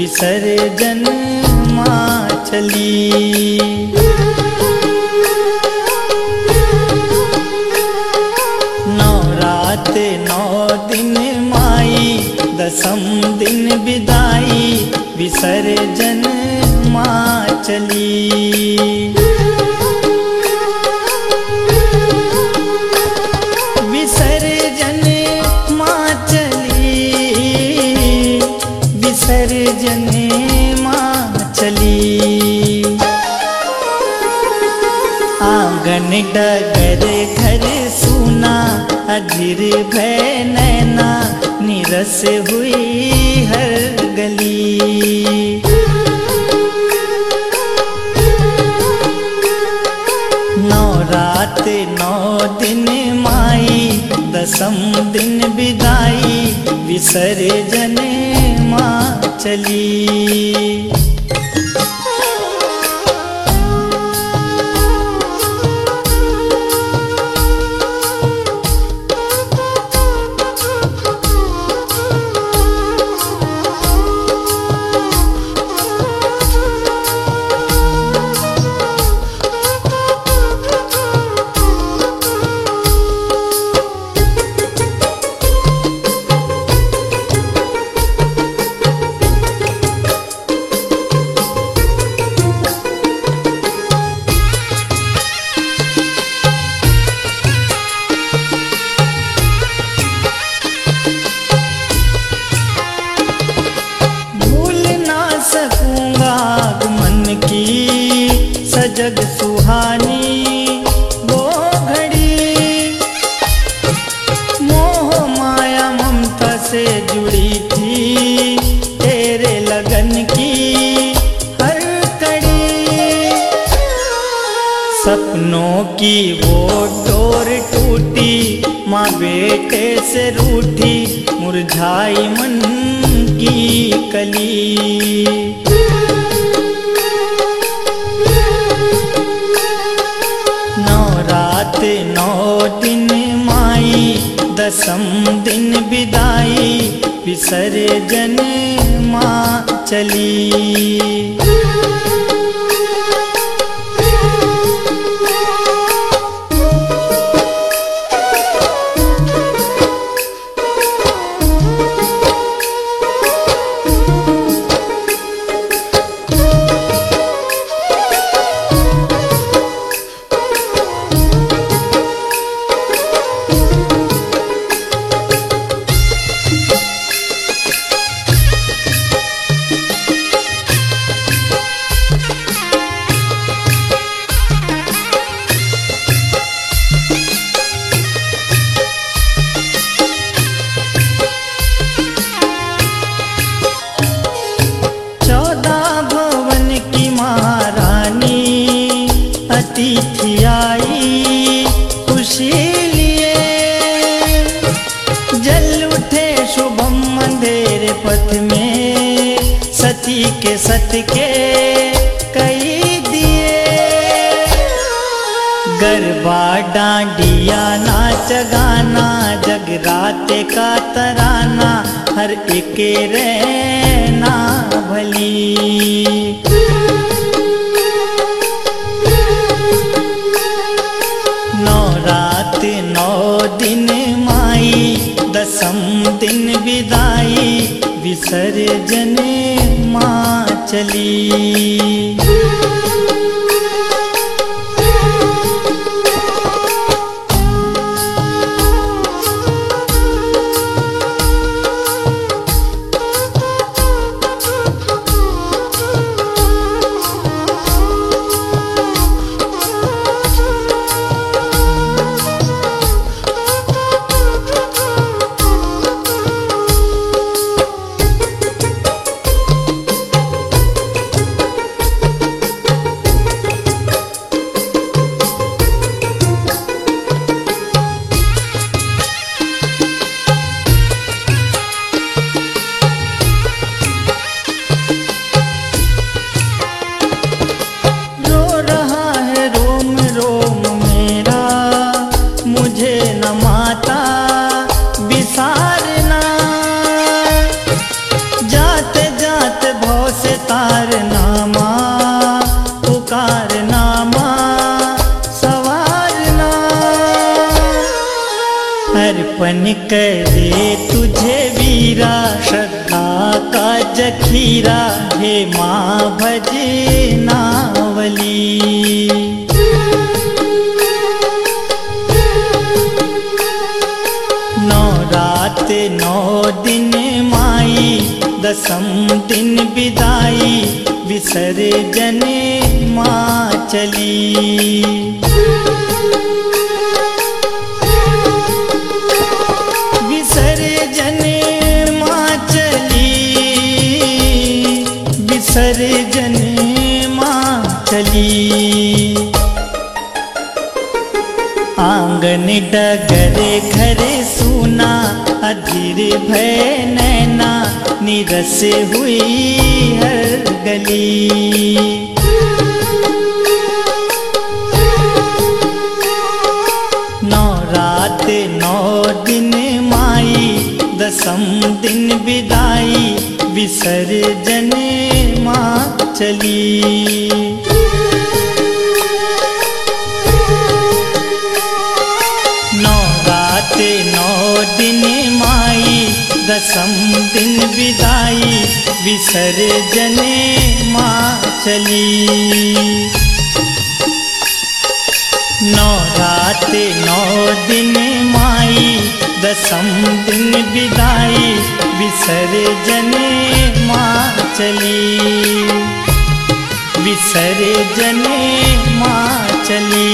विसर्जन माँ चली। नवरात 9 दिन माई, दसम दिन विदाई, विसर्जन माँ चली। विसर्जन माँ चली, विसर्जन माँ चली। आंगन डगर घर सूना, अधीर भय नैना, निरस हुई हर गली। नवरात 9 दिन माई, दसम दिन विदाई, विसर्जन माँ चली। जग सुहानी वो घड़ी, मोह माया ममता से जुड़ी थी, तेरे लगन की हर कड़ी। सपनों की वो डोर टूटी, माँ बेटे से रूठी, मुरझाई मन की कली। नवरात 9 दिन माई, दसम दिन विदाई, विसर्जन माँ चली। अतिथि आई खुशी लिए, जल उठे शुभम अंधेरे पथ में, सती के सत के कई दिए। गरबा डांडिया नाच गाना, जगराते का तराना, हर एक रहना भली। नवरात 9 दिन माई, दसम दिन विदाई, विसर्जन माँ चली। करे तुझे वीरा, श्रद्धा का जखीरा, हे माँ भजनावली। नौ रात नौ दिन माई, दसम दिन विदाई, विसर्जन माँ चली। विसर्जन माँ चली, विसर्जन माँ चली। आंगन डगर घर सूना, अधीर भय नैना, निरस हुई हर गली। नौ रात नौ दिन माई, दसम दिन विदाई, विसर्जन माँ चली। नौ रात नौ दिन माई, दसम दिन विदाई, विसर्जन माँ चली। नौ रात नौ दिन माई, दसम दिन विदाई, विसर्जन माँ चली। विसर्जन माँ चली,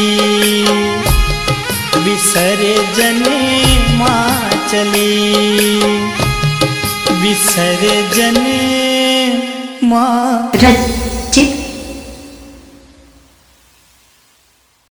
विसर्जन माँ चली, विसर्जन माँ।